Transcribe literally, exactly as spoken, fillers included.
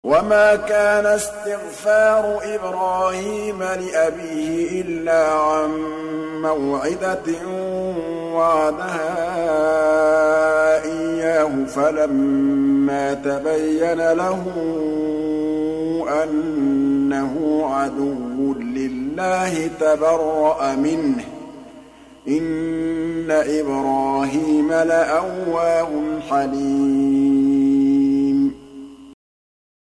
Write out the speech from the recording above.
وَمَا كَانَ اسْتِغْفَارُ إِبْرَاهِيمَ لِأَبِيهِ إِلَّا عَن مَّوْعِدَةٍ وَعَدَهَا إِيَّاهُ فَلَمَّا تَبَيَّنَ لَهُ أَنَّهُ عَدُوٌّ لِّلَّهِ تَبَرَّأَ مِنْهُ ۚ إِنَّ إِبْرَاهِيمَ لَأَوَّاهٌ حَلِيمٌ